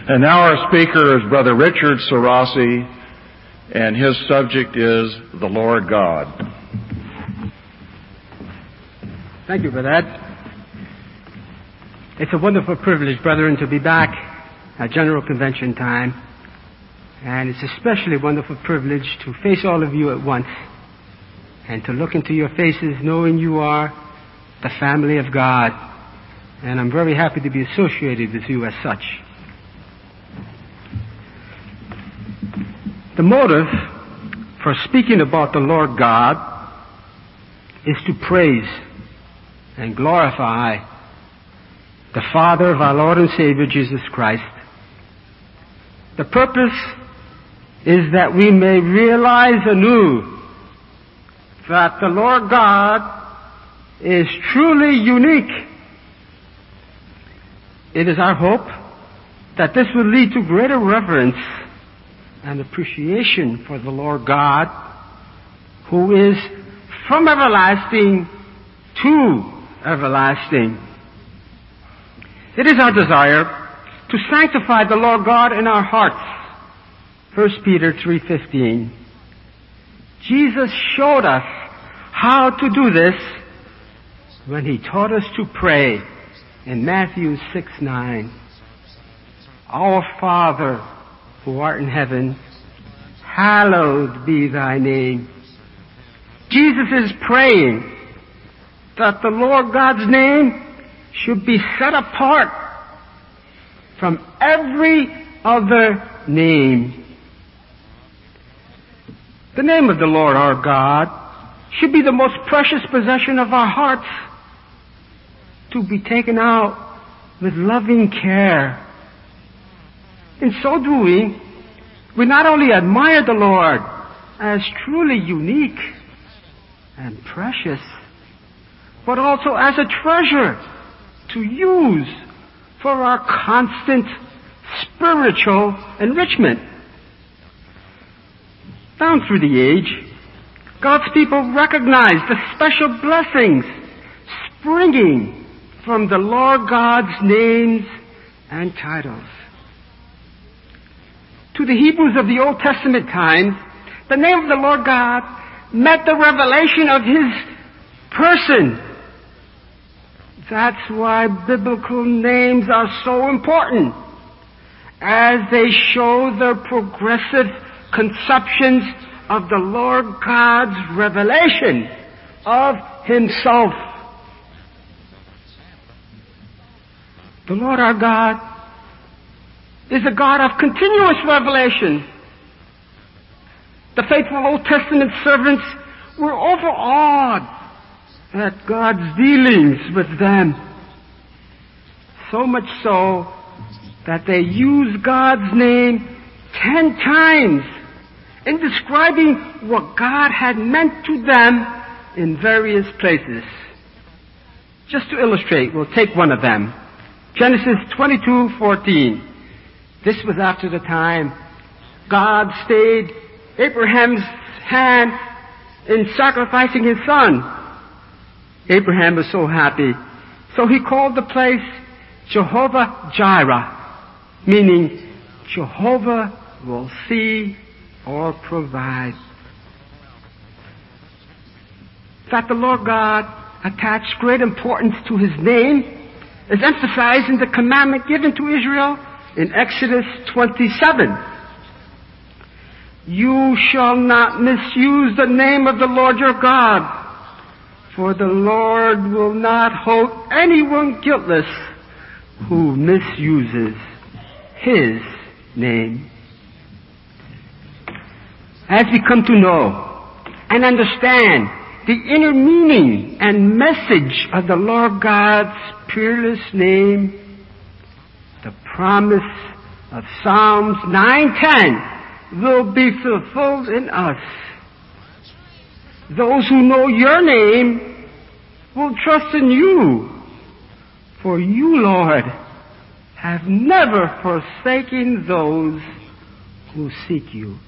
And now our speaker is Brother Richard Sarasi, and his subject is the Lord God. Thank you for that. It's a wonderful privilege, brethren, to be back at General Convention time. And it's especially a wonderful privilege to face all of you at once and to look into your faces knowing you are the family of God. And I'm very happy to be associated with you as such. The motive for speaking about the Lord God is to praise and glorify the Father of our Lord and Savior Jesus Christ. The purpose is that we may realize anew that the Lord God is truly unique. It is our hope that this will lead to greater reverence and appreciation for the Lord God, who is from everlasting to everlasting. It is our desire to sanctify the Lord God in our hearts. 1 Peter 3:15. Jesus showed us how to do this when he taught us to pray in Matthew 6:9. Our Father, who art in heaven, hallowed be thy name. Jesus is praying that the Lord God's name should be set apart from every other name. The name of the Lord our God should be the most precious possession of our hearts, to be taken out with loving care. In so doing, we not only admire the Lord as truly unique and precious, but also as a treasure to use for our constant spiritual enrichment. Down through the age, God's people recognize the special blessings springing from the Lord God's names and titles. To the Hebrews of the Old Testament times, the name of the Lord God meant the revelation of His person. That's why biblical names are so important, as they show the progressive conceptions of the Lord God's revelation of Himself. The Lord our God is a God of continuous revelation. The faithful Old Testament servants were overawed at God's dealings with them. So much so that they used God's name 10 times in describing what God had meant to them in various places. Just to illustrate, we'll take one of them. Genesis 22:14. This was after the time God stayed Abraham's hand in sacrificing his son. Abraham was so happy, so he called the place Jehovah Jireh, meaning Jehovah will see or provide. That the Lord God attached great importance to His name is emphasized in the commandment given to Israel in Exodus 27. You shall not misuse the name of the Lord your God, for the Lord will not hold anyone guiltless who misuses His name. As we come to know and understand the inner meaning and message of the Lord God's peerless name, the promise of Psalms 9:10 will be fulfilled in us. Those who know your name will trust in you, for you, Lord, have never forsaken those who seek you.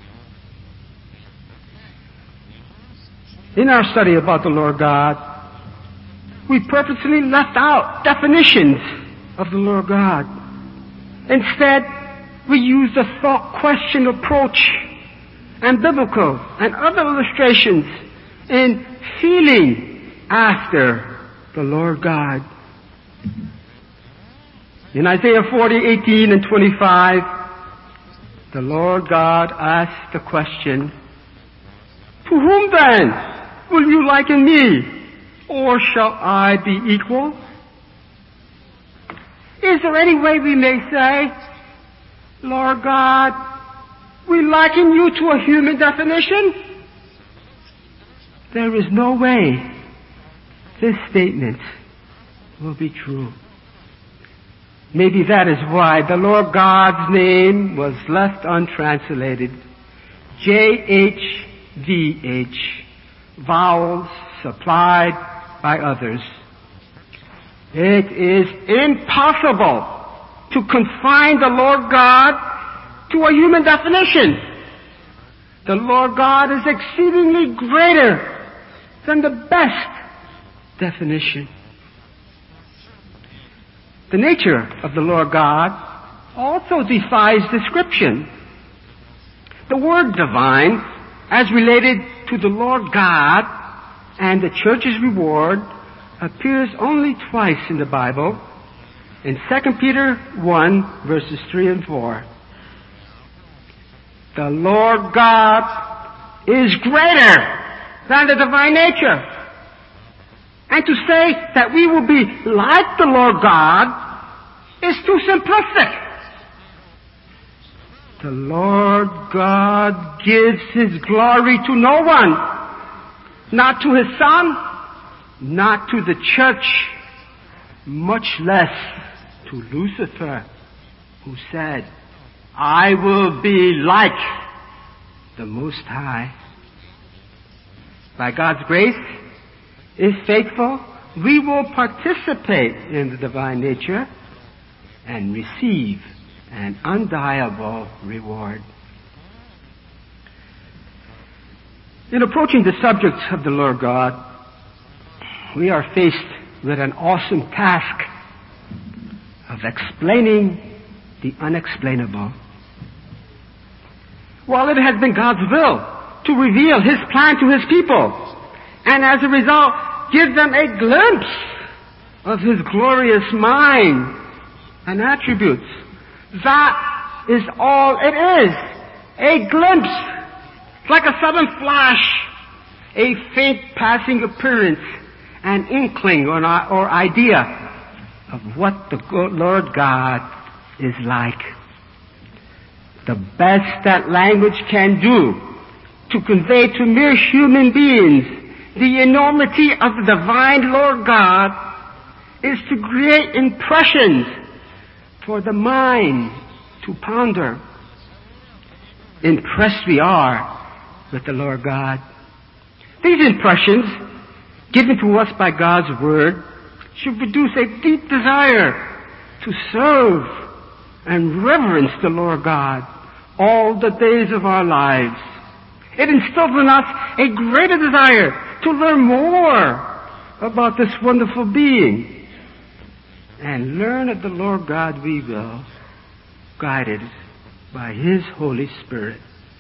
In our study about the Lord God, we purposely left out definitions of the Lord God. Instead, we use the thought question approach and biblical and other illustrations in feeling after the Lord God. In Isaiah 40:18 and 25, the Lord God asked the question, "To whom then will you liken me, or shall I be equal?" Is there any way we may say, "Lord God, we liken you to a human definition"? There is no way this statement will be true. Maybe that is why the Lord God's name was left untranslated. JHVH, vowels supplied by others. It is impossible to confine the Lord God to a human definition. The Lord God is exceedingly greater than the best definition. The nature of the Lord God also defies description. The word divine, as related to the Lord God and the church's reward, appears only twice in the Bible, in 2 Peter 1, verses 3 and 4. The Lord God is greater than the divine nature. And to say that we will be like the Lord God is too simplistic. The Lord God gives His glory to no one, not to His Son, not to the church, much less to Lucifer, who said, "I will be like the Most High." By God's grace, if faithful, we will participate in the divine nature and receive an undeniable reward. In approaching the subject of the Lord God, we are faced with an awesome task of explaining the unexplainable. While it has been God's will to reveal His plan to His people, and as a result, give them a glimpse of His glorious mind and attributes, that is all it is. A glimpse, like a sudden flash, a faint passing appearance, an inkling or idea of what the Lord God is like. The best that language can do to convey to mere human beings the enormity of the divine Lord God is to create impressions for the mind to ponder. Impressed we are with the Lord God. These impressions, given to us by God's Word, should produce a deep desire to serve and reverence the Lord God all the days of our lives. It instills in us a greater desire to learn more about this wonderful being. And learn of the Lord God we will, guided by His Holy Spirit.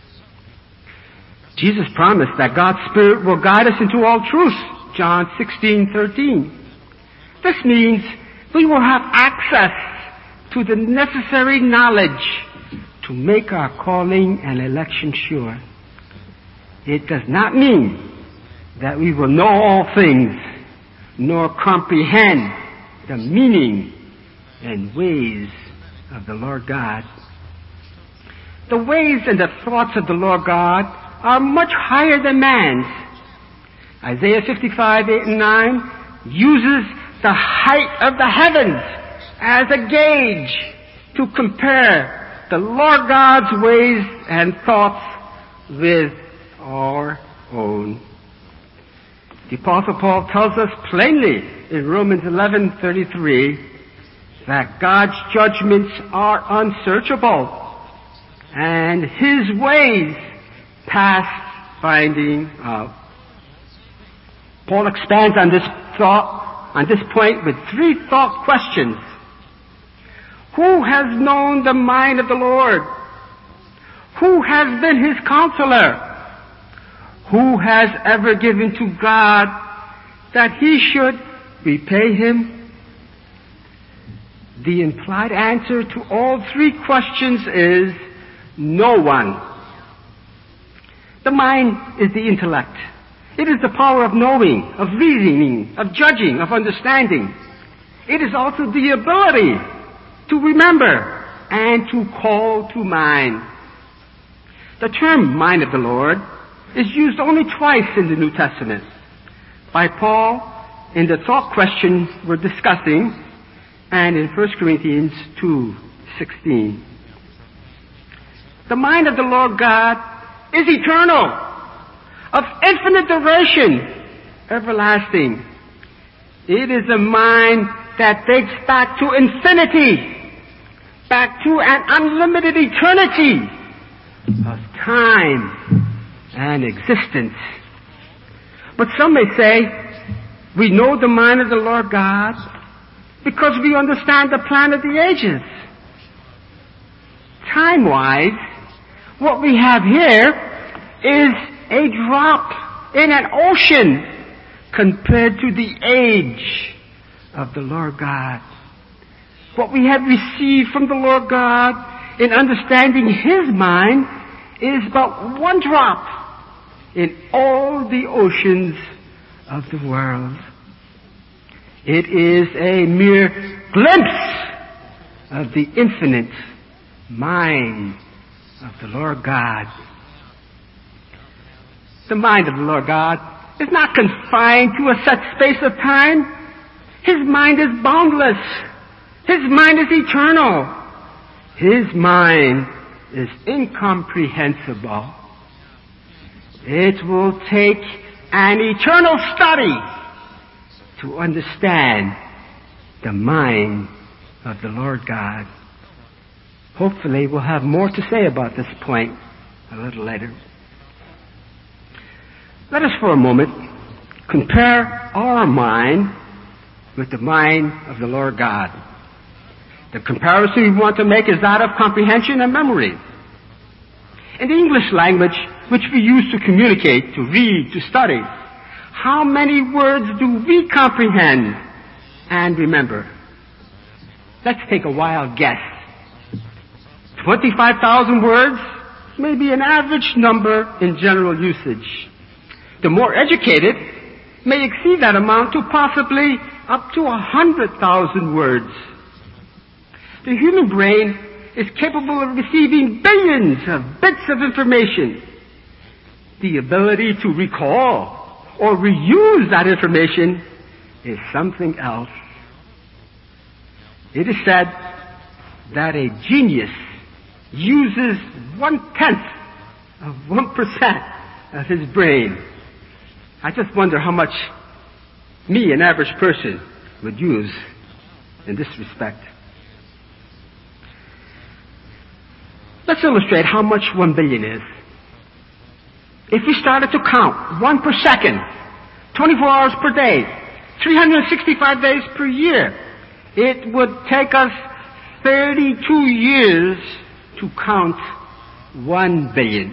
Jesus promised that God's Spirit will guide us into all truth, John 16:13. This means we will have access to the necessary knowledge to make our calling and election sure. It does not mean that we will know all things, nor comprehend the meaning and ways of the Lord God. The ways and the thoughts of the Lord God are much higher than man's. Isaiah 55:8-9 uses the height of the heavens as a gauge to compare the Lord God's ways and thoughts with our own. The Apostle Paul tells us plainly in Romans 11:33 that God's judgments are unsearchable and His ways past finding out. Paul expands on this point with three thought questions. Who has known the mind of the Lord? Who has been his counselor? Who has ever given to God that he should repay him? The implied answer to all three questions is no one. The mind is the intellect. It is the power of knowing, of reasoning, of judging, of understanding. It is also the ability to remember and to call to mind. The term mind of the Lord is used only twice in the New Testament. By Paul in the thought question we're discussing, and in 1 Corinthians 2:16. The mind of the Lord God is eternal, of infinite duration, everlasting. It is a mind that dates back to infinity, back to an unlimited eternity of time and existence. But some may say, we know the mind of the Lord God because we understand the plan of the ages. Time-wise, what we have here is a drop in an ocean compared to the age of the Lord God. What we have received from the Lord God in understanding his mind is but one drop in all the oceans of the world. It is a mere glimpse of the infinite mind of the Lord God. The mind of the Lord God is not confined to a set space of time. His mind is boundless. His mind is eternal. His mind is incomprehensible. It will take an eternal study to understand the mind of the Lord God. Hopefully we'll have more to say about this point a little later. Let us for a moment compare our mind with the mind of the Lord God. The comparison we want to make is that of comprehension and memory. In the English language, which we use to communicate, to read, to study, how many words do we comprehend and remember? Let's take a wild guess. 25,000 words may be an average number in general usage. The more educated may exceed that amount to possibly up to 100,000 words. The human brain is capable of receiving billions of bits of information. The ability to recall or reuse that information is something else. It is said that a genius uses 1/10 of 1% of his brain. I just wonder how much me, an average person, would use in this respect. Let's illustrate how much 1 billion is. If we started to count 1 per second, 24 hours per day, 365 days per year, it would take us 32 years to count 1 billion.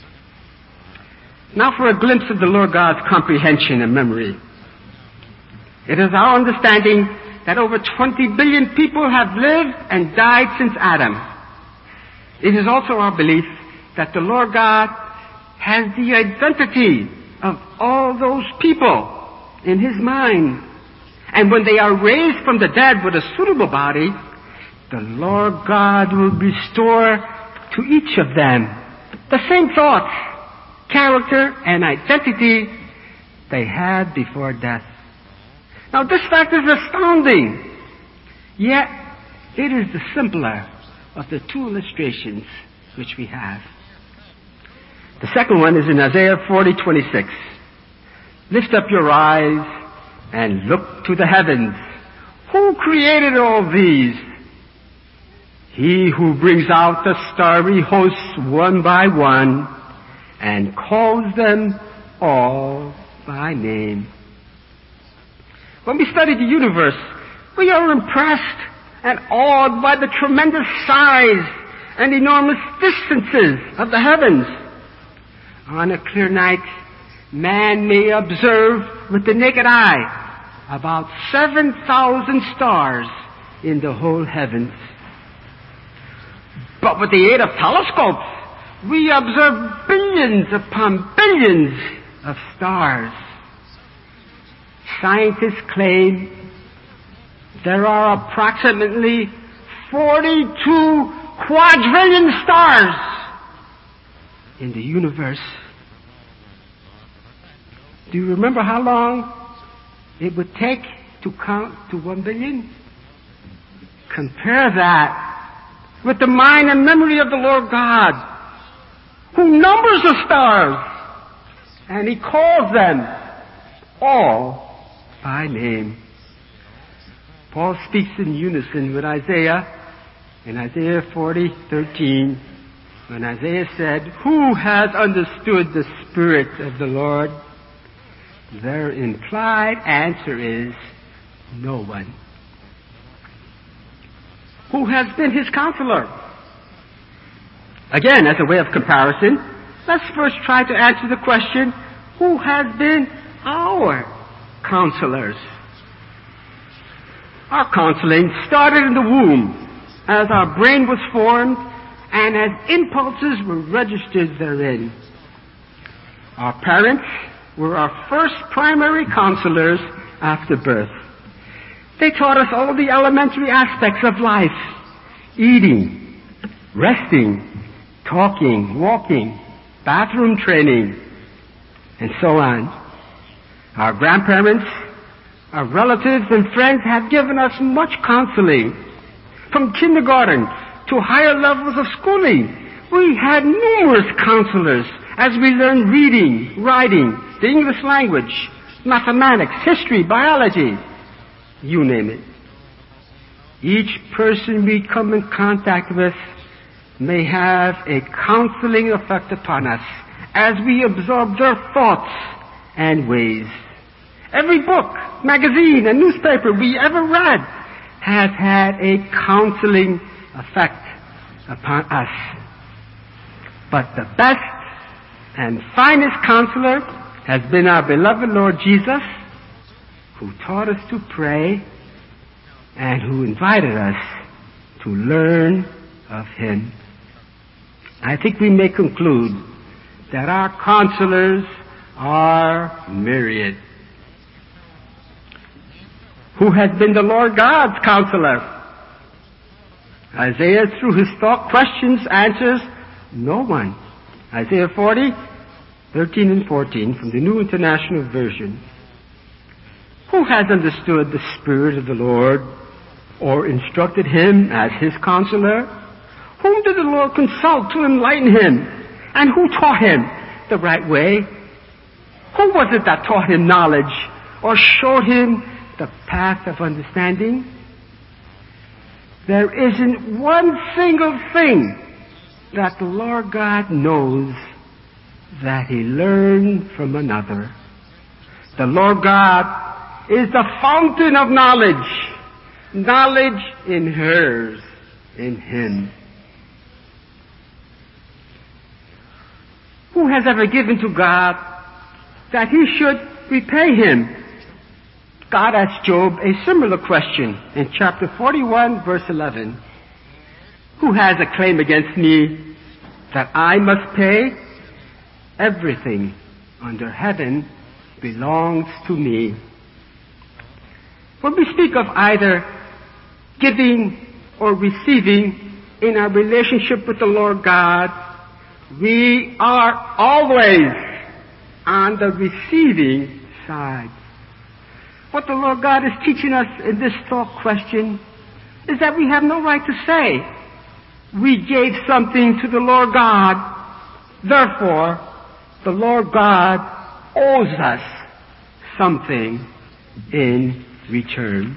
Now for a glimpse of the Lord God's comprehension and memory. It is our understanding that over 20 billion people have lived and died since Adam. It is also our belief that the Lord God has the identity of all those people in his mind. And when they are raised from the dead with a suitable body, the Lord God will restore to each of them the same thoughts, character, and identity they had before death. Now this fact is astounding, yet it is the simpler of the two illustrations which we have. The second one is in Isaiah 40:26. Lift up your eyes and look to the heavens. Who created all these? He who brings out the starry hosts one by one and calls them all by name. When we study the universe, we are impressed and awed by the tremendous size and enormous distances of the heavens. On a clear night, man may observe with the naked eye about 7,000 stars in the whole heavens. But with the aid of telescopes, we observe billions upon billions of stars. Scientists claim there are approximately 42 quadrillion stars in the universe. Do you remember how long it would take to count to 1 billion? Compare that with the mind and memory of the Lord God, who numbers the stars, and He calls them all by name. Paul speaks in unison with Isaiah in Isaiah 40:13, when Isaiah said, "Who has understood the Spirit of the Lord?" Their implied answer is, no one. Who has been His counselor? Again, as a way of comparison, let's first try to answer the question, who has been our counselors? Our counseling started in the womb as our brain was formed and as impulses were registered therein. Our parents were our first primary counselors after birth. They taught us all the elementary aspects of life: eating, resting, talking, walking, bathroom training, and so on. Our grandparents, our relatives and friends have given us much counseling. From kindergarten to higher levels of schooling, we had numerous counselors as we learned reading, writing, the English language, mathematics, history, biology, you name it. Each person we come in contact with may have a counseling effect upon us as we absorb their thoughts and ways. Every book, magazine, and newspaper we ever read has had a counseling effect upon us. But the best and finest counselor has been our beloved Lord Jesus, who taught us to pray and who invited us to learn of Him. I think we may conclude that our counselors are myriad. Who has been the Lord God's counselor? Isaiah, through his thought, questions, answers, no one. Isaiah 40:13 and 14 from the New International Version. Who has understood the Spirit of the Lord or instructed Him as His counselor? Whom did the Lord consult to enlighten him? And who taught him the right way? Who was it that taught him knowledge or showed him the path of understanding? There isn't one single thing that the Lord God knows that He learned from another. The Lord God is the fountain of knowledge. Knowledge in hers, in Him. Who has ever given to God that He should repay him? God asked Job a similar question in chapter 41, verse 11. Who has a claim against me that I must pay? Everything under heaven belongs to me. When we speak of either giving or receiving in our relationship with the Lord God, we are always on the receiving side. What the Lord God is teaching us in this thought question is that we have no right to say, we gave something to the Lord God, therefore the Lord God owes us something in return.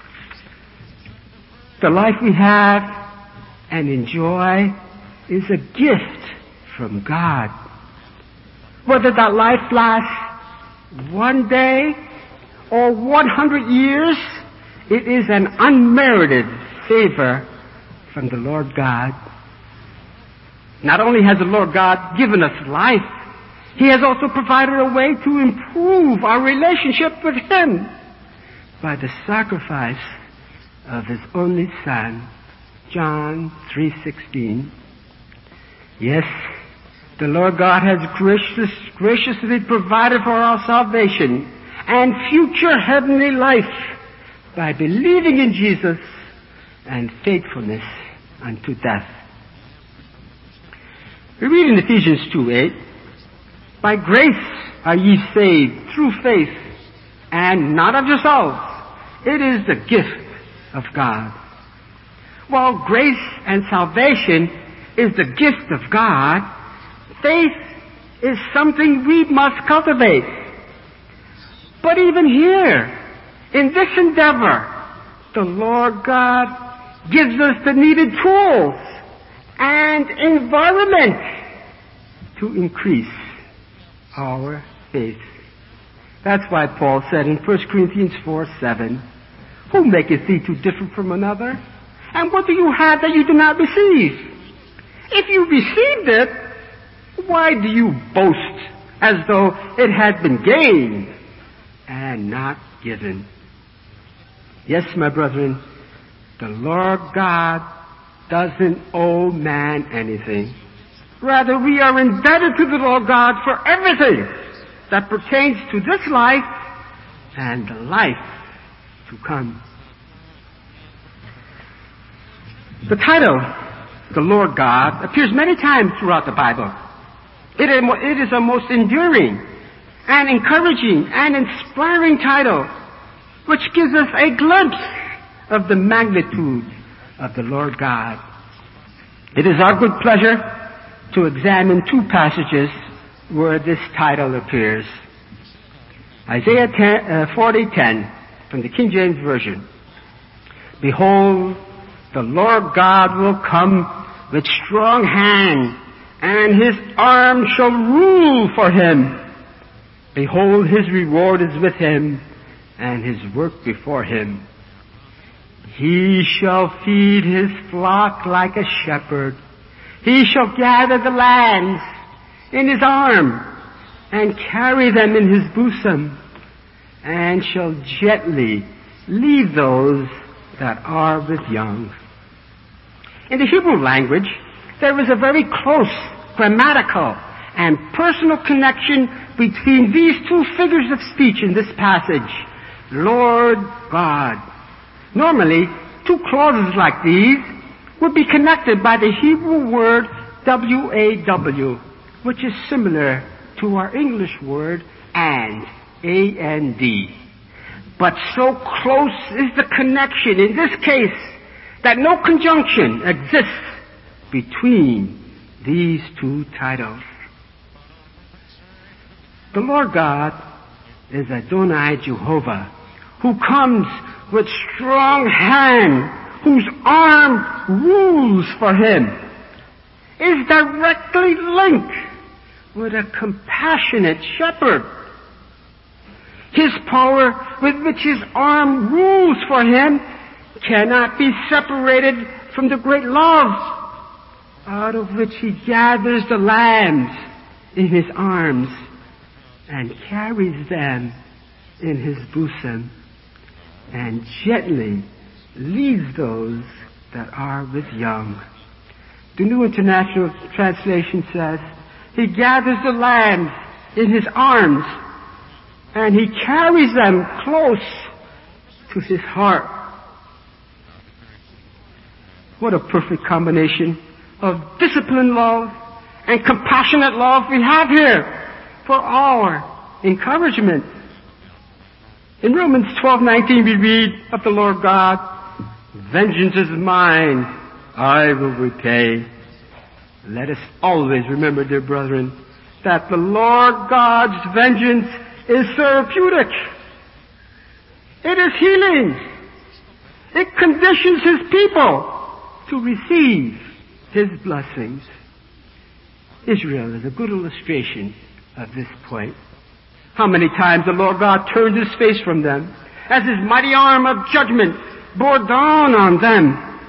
The life we have and enjoy is a gift from God. Whether that life lasts one day or 100 years, it is an unmerited favor from the Lord God. Not only has the Lord God given us life, He has also provided a way to improve our relationship with Him by the sacrifice of His only Son, John 3:16. Yes, the Lord God has graciously provided for our salvation and future heavenly life by believing in Jesus and faithfulness unto death. We read in Ephesians 2:8, by grace are ye saved through faith, and not of yourselves. It is the gift of God. While grace and salvation is the gift of God, faith is something we must cultivate. But even here, in this endeavor, the Lord God gives us the needed tools and environment to increase our faith. That's why Paul said in 1 Corinthians 4:7, who maketh thee to differ from another? And what do you have that you do not receive? If you received it, why do you boast as though it had been gained and not given? Yes, my brethren, the Lord God doesn't owe man anything. Rather, we are indebted to the Lord God for everything that pertains to this life and the life to come. The title, the Lord God, appears many times throughout the Bible. It is a most enduring and encouraging and inspiring title, which gives us a glimpse of the magnitude of the Lord God. It is our good pleasure to examine two passages where this title appears. Isaiah 40:10 from the King James Version. Behold, the Lord God will come with strong hand, and His arm shall rule for Him. Behold, His reward is with Him, and His work before Him. He shall feed His flock like a shepherd. He shall gather the lambs in His arm, and carry them in His bosom, and shall gently lead those that are with young. In the Hebrew language, there is a very close grammatical and personal connection between these two figures of speech in this passage. Lord God. Normally, two clauses like these would be connected by the Hebrew word W-A-W, which is similar to our English word and, A-N-D. But so close is the connection in this case that no conjunction exists between these two titles. The Lord God is Adonai Jehovah, who comes with strong hand, whose arm rules for Him, is directly linked with a compassionate shepherd. His power with which His arm rules for Him cannot be separated from the great love out of which He gathers the lambs in His arms and carries them in His bosom and gently leads those that are with young. The New International Translation says, He gathers the lambs in His arms and He carries them close to His heart. What a perfect combination of disciplined love and compassionate love we have here for our encouragement. In Romans 12:19 we read of the Lord God, vengeance is mine, I will repay. Let us always remember, dear brethren, that the Lord God's vengeance is therapeutic. It is healing. It conditions His people to receive His blessings. Israel is a good illustration of this point. How many times the Lord God turned His face from them as His mighty arm of judgment bore down on them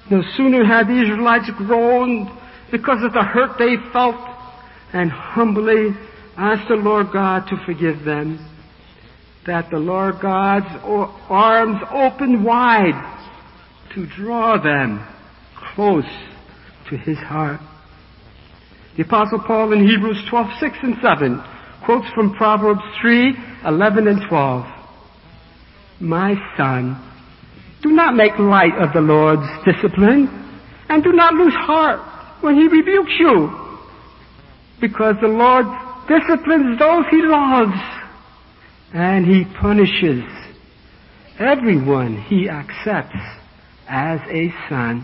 No sooner had the Israelites groaned because of the hurt they felt and humbly asked the Lord God to forgive them, that the Lord God's arms opened wide to draw them close to His heart. The Apostle Paul in Hebrews 12:6 and 7 quotes from Proverbs 3:11 and 12. My son, do not make light of the Lord's discipline, and do not lose heart when He rebukes you, because the Lord disciplines those He loves, and He punishes everyone He accepts as a son.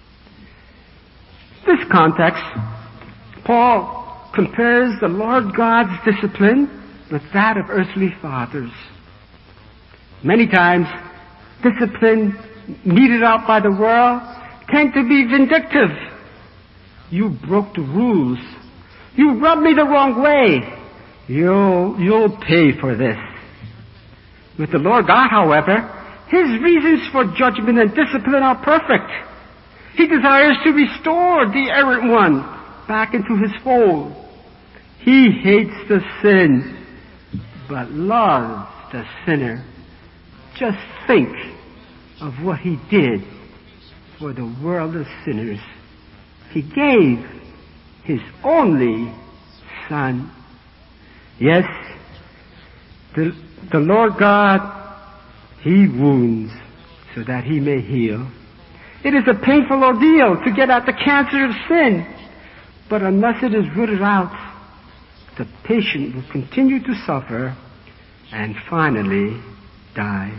In this context, Paul compares the Lord God's discipline with that of earthly fathers. Many times, discipline meted out by the world tend to be vindictive. You broke the rules. You rubbed me the wrong way. You'll pay for this. With the Lord God, however, His reasons for judgment and discipline are perfect. He desires to restore the errant one back into His fold. He hates the sin, but loves the sinner. Just think of what He did for the world of sinners. He gave His only Son. Yes, the Lord God, He wounds so that He may heal. It is a painful ordeal to get at the cancer of sin, but unless it is rooted out, the patient will continue to suffer and finally die.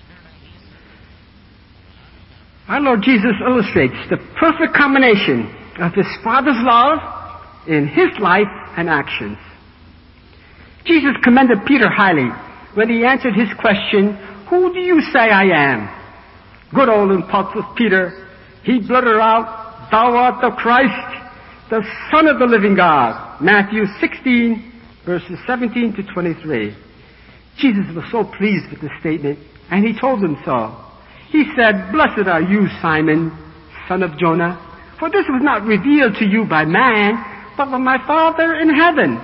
Our Lord Jesus illustrates the perfect combination of His Father's love in His life and actions. Jesus commended Peter highly when He answered his question, "Who do you say I am?" Good old impulsive Peter, he blurted out, "Thou art the Christ, the Son of the living God." Matthew 16, verses 17 to 23. Jesus was so pleased with the statement, and He told him so. He said, "Blessed are you, Simon, son of Jonah, for this was not revealed to you by man, but by my Father in heaven."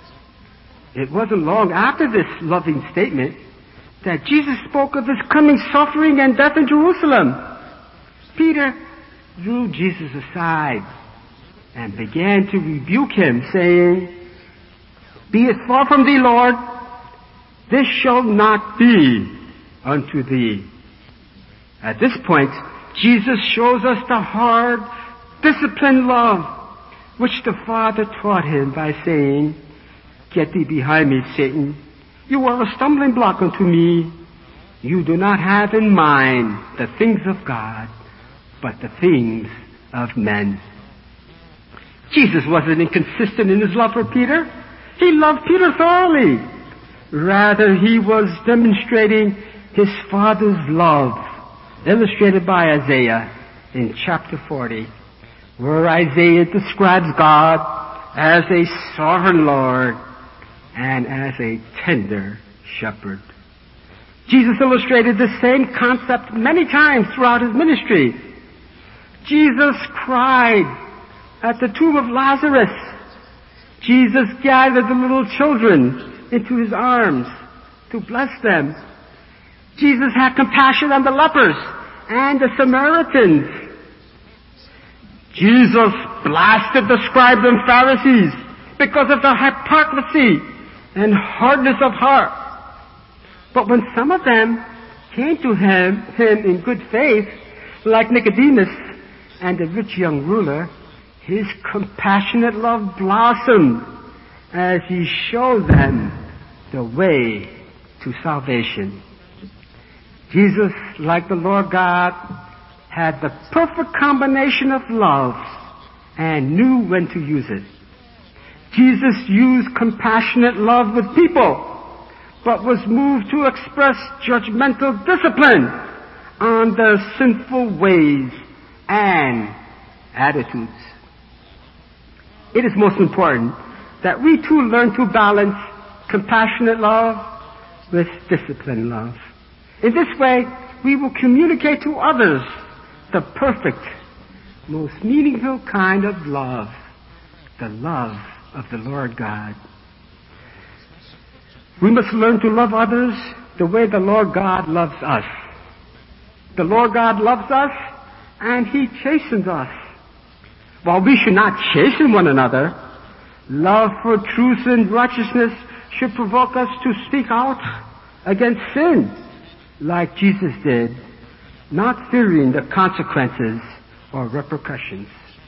It wasn't long after this loving statement that Jesus spoke of His coming suffering and death in Jerusalem. Peter drew Jesus aside and began to rebuke Him, saying, "Be it far from thee, Lord, this shall not be unto thee." At this point, Jesus shows us the hard, disciplined love which the Father taught Him by saying, "Get thee behind me, Satan. You are a stumbling block unto me. You do not have in mind the things of God, but the things of men." Jesus wasn't inconsistent in His love for Peter. He loved Peter thoroughly. Rather, He was demonstrating His Father's love, illustrated by Isaiah in chapter 40, where Isaiah describes God as a sovereign Lord and as a tender shepherd. Jesus illustrated the same concept many times throughout His ministry. Jesus cried at the tomb of Lazarus. Jesus gathered the little children into His arms to bless them. Jesus had compassion on the lepers and the Samaritans. Jesus blasted the scribes and Pharisees because of their hypocrisy and hardness of heart. But when some of them came to him in good faith, like Nicodemus and the rich young ruler, His compassionate love blossomed as He showed them the way to salvation. Jesus, like the Lord God, had the perfect combination of love and knew when to use it. Jesus used compassionate love with people, but was moved to express judgmental discipline on their sinful ways and attitudes. It is most important that we too learn to balance compassionate love with disciplined love. In this way, we will communicate to others the perfect most meaningful kind of love, the love of the Lord God. We must learn to love others the way the Lord God loves us. The Lord God loves us, and He chastens us. While we should not chasten one another, love for truth and righteousness should provoke us to speak out against sin, like Jesus did, not fearing the consequences or repercussions.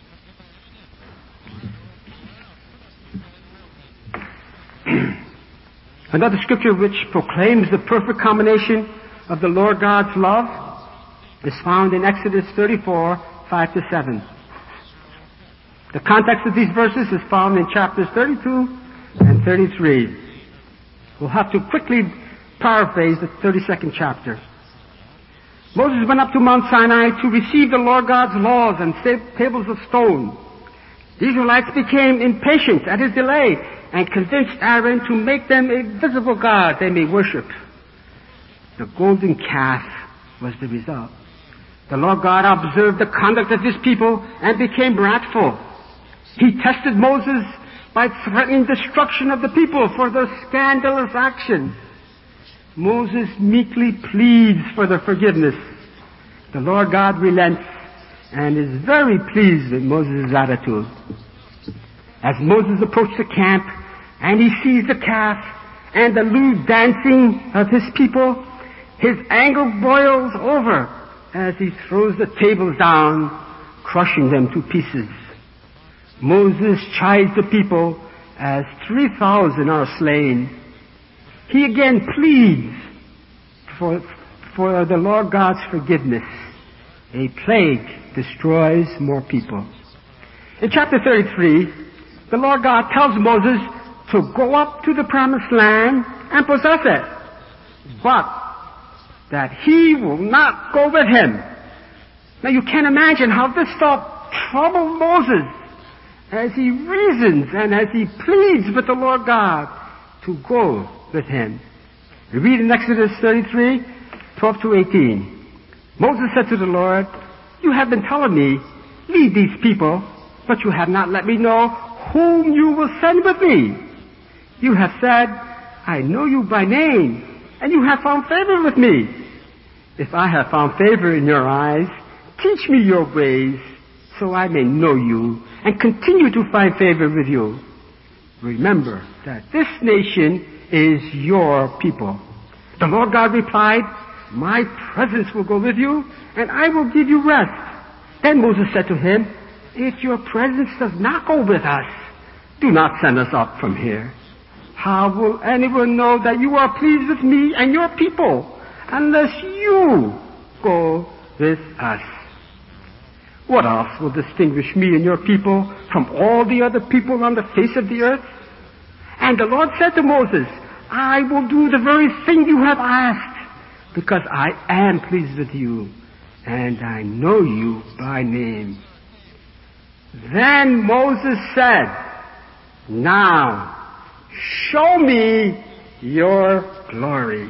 Another scripture which proclaims the perfect combination of the Lord God's love is found in Exodus 34, 5-7. The context of these verses is found in chapters 32 and 33. We'll have to quickly paraphrase the 32nd chapter. Moses went up to Mount Sinai to receive the Lord God's laws and tables of stone. The Israelites became impatient at his delay and convinced Aaron to make them a visible God they may worship. The golden calf was the result. The Lord God observed the conduct of his people and became wrathful. He tested Moses by threatening destruction of the people for their scandalous action. Moses meekly pleads for their forgiveness. The Lord God relents and is very pleased with Moses' attitude. As Moses approached the camp and he sees the calf and the lewd dancing of his people, his anger boils over as he throws the tables down, crushing them to pieces. Moses chides the people as 3,000 are slain. He again pleads for the Lord God's forgiveness. A plague destroys more people. In chapter 33, the Lord God tells Moses to go up to the promised land and possess it, but that he will not go with him. Now you can imagine how this thought troubled Moses as he reasons and as he pleads with the Lord God to go with him. We read in Exodus 33, 12-18. Moses said to the Lord, "You have been telling me, lead these people, but you have not let me know whom you will send with me. You have said, I know you by name, and you have found favor with me. If I have found favor in your eyes, teach me your ways, so I may know you and continue to find favor with you. Remember that this nation is your people." The Lord God replied, "My presence will go with you, and I will give you rest." Then Moses said to him, "If your presence does not go with us, do not send us up from here. How will anyone know that you are pleased with me and your people unless you go with us? What else will distinguish me and your people from all the other people on the face of the earth?" And the Lord said to Moses, "I will do the very thing you have asked, because I am pleased with you, and I know you by name." Then Moses said, "Now, show me your glory."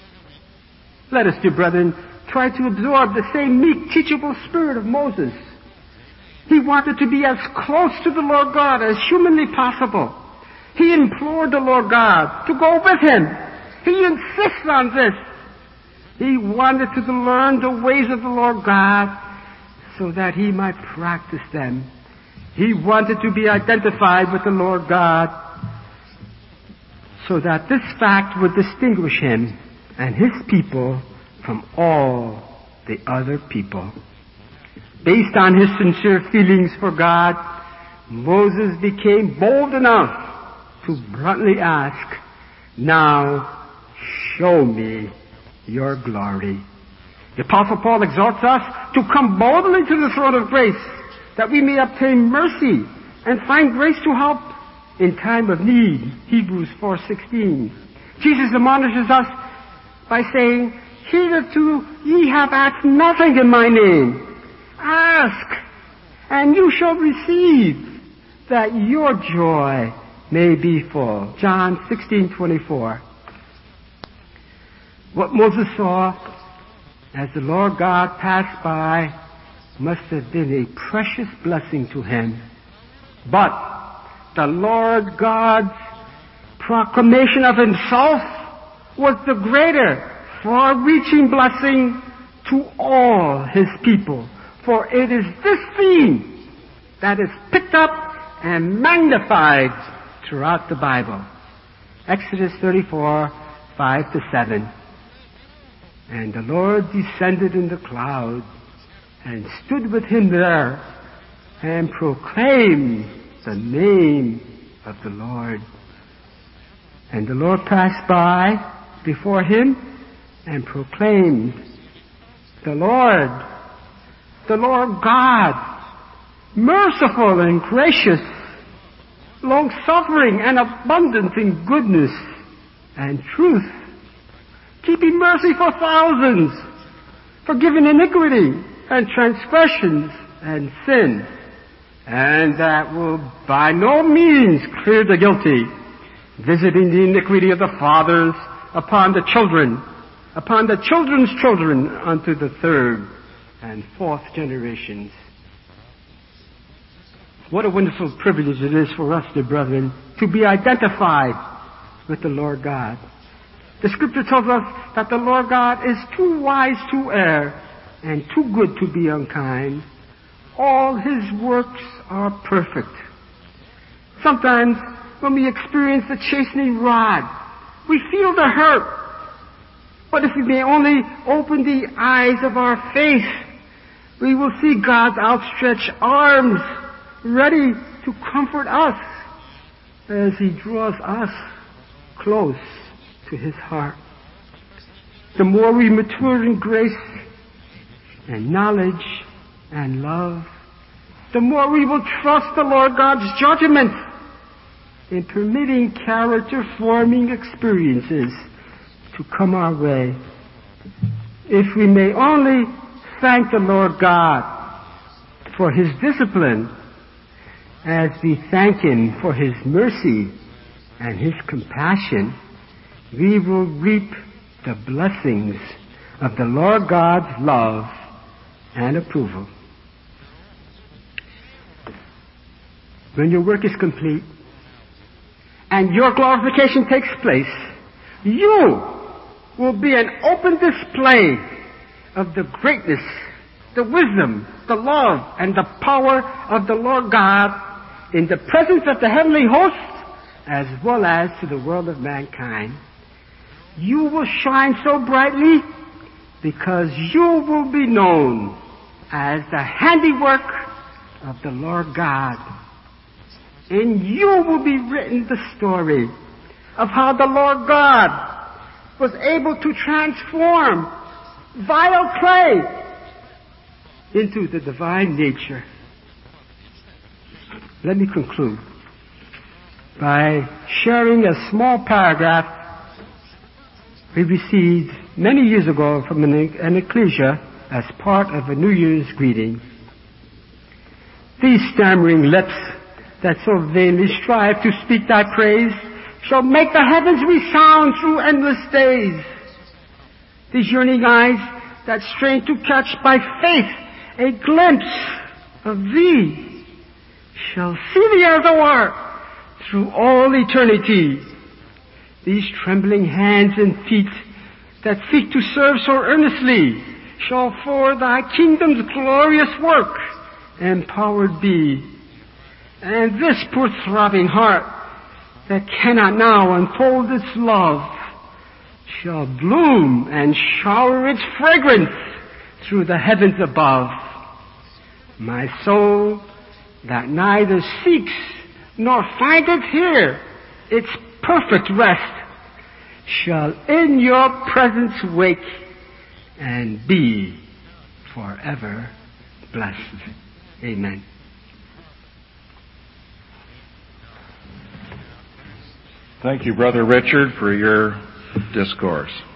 Let us, dear brethren, try to absorb the same meek, teachable spirit of Moses. He wanted to be as close to the Lord God as humanly possible. He implored the Lord God to go with him. He insists on this. He wanted to learn the ways of the Lord God so that he might practice them. He wanted to be identified with the Lord God so that this fact would distinguish him and his people from all the other people. Based on his sincere feelings for God, Moses became bold enough to bluntly ask, "Now, show me your glory." The Apostle Paul exhorts us to come boldly to the throne of grace, that we may obtain mercy and find grace to help in time of need. Hebrews 4:16. Jesus admonishes us by saying, "Hitherto ye have asked nothing in my name. Ask, and you shall receive, that your joy may be full." John 16:24. What Moses saw as the Lord God passed by must have been a precious blessing to him. But the Lord God's proclamation of himself was the greater, far-reaching blessing to all his people. For it is this theme that is picked up and magnified throughout the Bible. Exodus 34, 5-7. And the Lord descended in the cloud and stood with him there and proclaimed the name of the Lord. And the Lord passed by before him and proclaimed, the Lord God, merciful and gracious, long-suffering and abundant in goodness and truth, keeping mercy for thousands, forgiving iniquity and transgressions and sin, and that will by no means clear the guilty, visiting the iniquity of the fathers upon the children, upon the children's children, unto the third and fourth generations. What a wonderful privilege it is for us, dear brethren, to be identified with the Lord God. The scripture tells us that the Lord God is too wise to err and too good to be unkind. All his works are perfect. Sometimes when we experience the chastening rod, we feel the hurt. But if we may only open the eyes of our faith, we will see God's outstretched arms ready to comfort us as he draws us close to his heart. The more we mature in grace and knowledge and love, the more we will trust the Lord God's judgment in permitting character-forming experiences to come our way. If we may only thank the Lord God for his discipline as we thank him for his mercy and his compassion, we will reap the blessings of the Lord God's love and approval. When your work is complete and your glorification takes place, you will be an open display of the greatness, the wisdom, the love, and the power of the Lord God in the presence of the heavenly hosts as well as to the world of mankind. You will shine so brightly because you will be known as the handiwork of the Lord God. In you will be written the story of how the Lord God was able to transform vile clay into the divine nature. Let me conclude by sharing a small paragraph we received many years ago from an ecclesia as part of a New Year's greeting. These stammering lips that so vainly strive to speak thy praise shall make the heavens resound through endless days. These yearning eyes that strain to catch by faith a glimpse of thee shall see thee as thou art through all eternity. These trembling hands and feet that seek to serve so earnestly shall for thy kingdom's glorious work empowered be. And this poor throbbing heart that cannot now unfold its love shall bloom and shower its fragrance through the heavens above. My soul that neither seeks nor findeth here its perfect rest shall in your presence wake and be forever blessed. Amen. Thank you, Brother Richard, for your discourse.